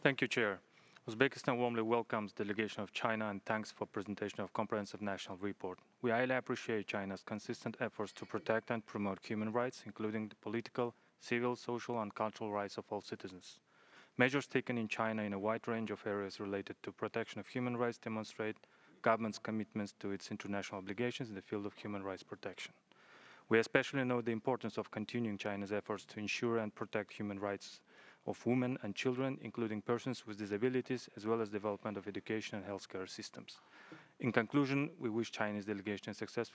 Thank you, Chair. Uzbekistan warmly welcomes the delegation of China and thanks for presentation of comprehensive national report. We highly appreciate China's consistent efforts to protect and promote human rights, including the political, civil, social, and cultural rights of all citizens. Measures taken in China in a wide range of areas related to protection of human rights demonstrate government's commitments to its international obligations in the field of human rights protection. We especially note the importance of continuing China's efforts to ensure and protect human rights of women and children, including persons with disabilities, as well as development of education and healthcare systems. In conclusion, we wish China's delegation a successful